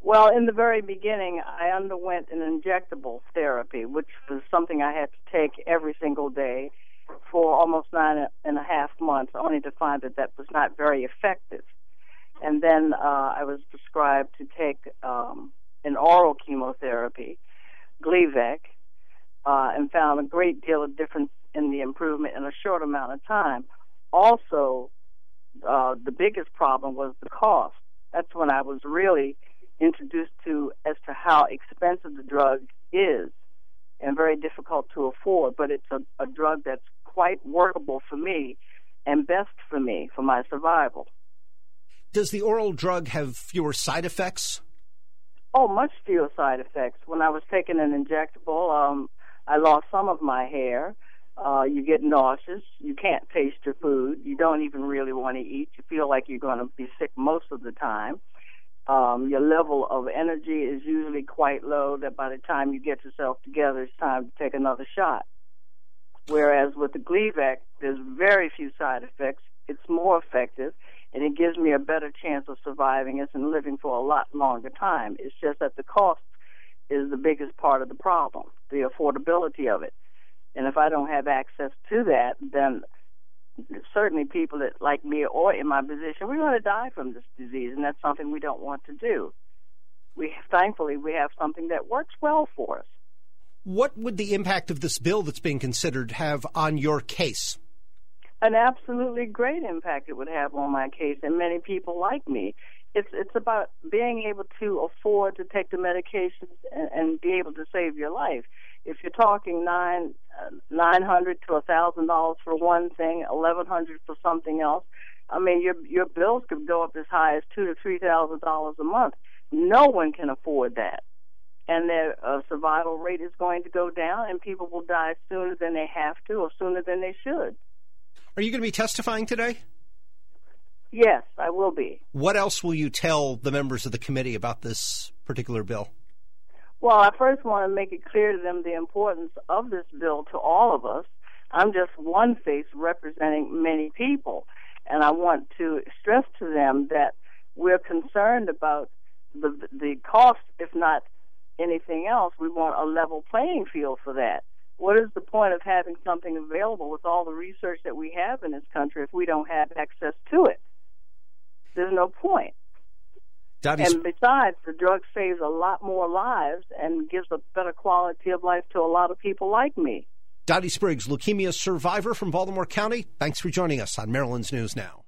Well, in the very beginning, I underwent an injectable therapy, which was something I had to take every single day for almost 9.5 months, only to find that that was not very effective. And then I was prescribed to take an oral chemotherapy, Gleevec, and found a great deal of difference in the improvement in a short amount of time. Also, the biggest problem was the cost. That's when I was really introduced to as to how expensive the drug is and very difficult to afford, but it's a drug that's quite workable for me and best for me for my survival. Does the oral drug have fewer side effects? Oh, much fewer side effects. When I was taking an injectable, I lost some of my hair. You get nauseous. You can't taste your food. You don't even really want to eat. You feel like you're going to be sick most of the time. Your level of energy is usually quite low, that by the time you get yourself together, it's time to take another shot. Whereas with the Gleevec, there's very few side effects. It's more effective, and it gives me a better chance of surviving it and living for a lot longer time. It's just that the cost is the biggest part of the problem, the affordability of it. And if I don't have access to that, then certainly people that like me or in my position, we're going to die from this disease, and that's something we don't want to do. Thankfully, we have something that works well for us. What would the impact of this bill that's being considered have on your case? An absolutely great impact it would have on my case and many people like me. It's about being able to afford to take the medications and be able to save your life. If you're talking $900 to $1,000 for one thing, $1,100 for something else, I mean your bills could go up as high as $2,000 to $3,000 a month. No one can afford that, and their survival rate is going to go down, and people will die sooner than they have to or sooner than they should. Are you going to be testifying today? Yes, I will be. What else will you tell the members of the committee about this particular bill? Well, I first want to make it clear to them the importance of this bill to all of us. I'm just one face representing many people, and I want to stress to them that we're concerned about the cost, if not anything else. We want a level playing field for that. What is the point of having something available with all the research that we have in this country if we don't have access to it? There's no point. And besides, the drug saves a lot more lives and gives a better quality of life to a lot of people like me. Dottie Spriggs, leukemia survivor from Baltimore County, thanks for joining us on Maryland's News Now.